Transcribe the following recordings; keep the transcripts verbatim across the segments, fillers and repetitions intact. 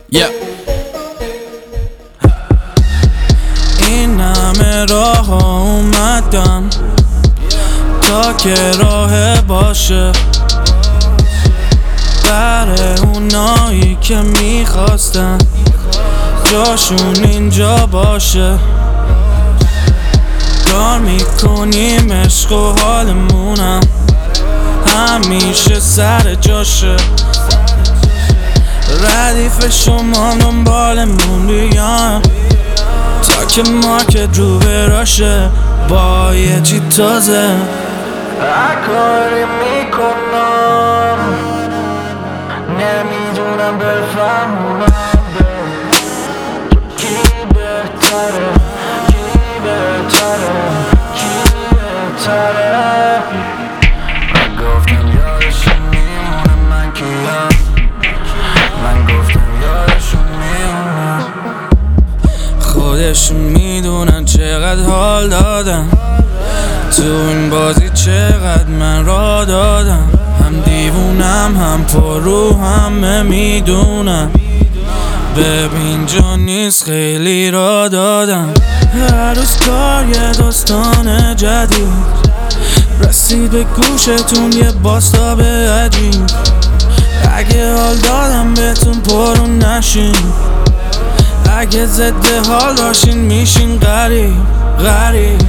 yeah. این همه راه اومدم تا که راه باشه برای اونایی که میخواستن جاشون اینجا باشه. کار میکنیم عشق و حالمونم همیشه سر جاشه. ردیف شما دنبالمون بیان تا که مارکت رو براشه با یه چی تازه. کاری میکنم نمیدونم بفهمونم کی بهتره کی بهتره کی بهتره. من گفتم یادشون میمونه من کیم، من گفتم یادشون میمونه. خودشون میدونن چقدر حال دادم تو این بازی، چقدر من را دادم. هم دیوونم هم پرو همه میدونم. ببین جا نیست خیلی را دادم. هر روز کار یه داستان جدید رسید به گوشتون یه باستاب عجیب. اگه حال دادم بهتون پرون نشین، اگه ضد حال باشین میشین غریب غریب.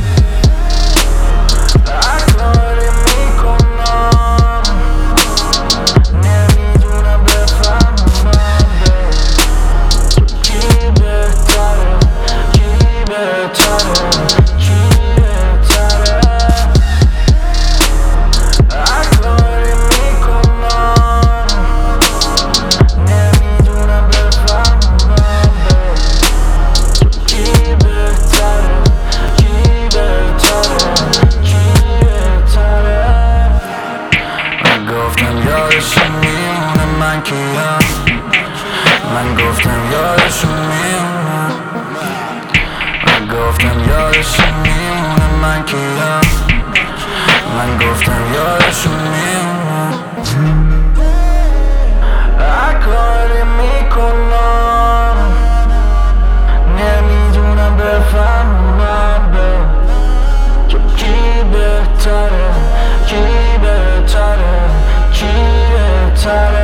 یادشون میمونه من کیم، من گفتم یادشون میمونه. من گفتم یادشون میمونه من کیم، من گفتم یادشون میمونه. هر کاری میکنم نمیدونم بفهمونم که کی بهتره کی بهتره کی بهتره.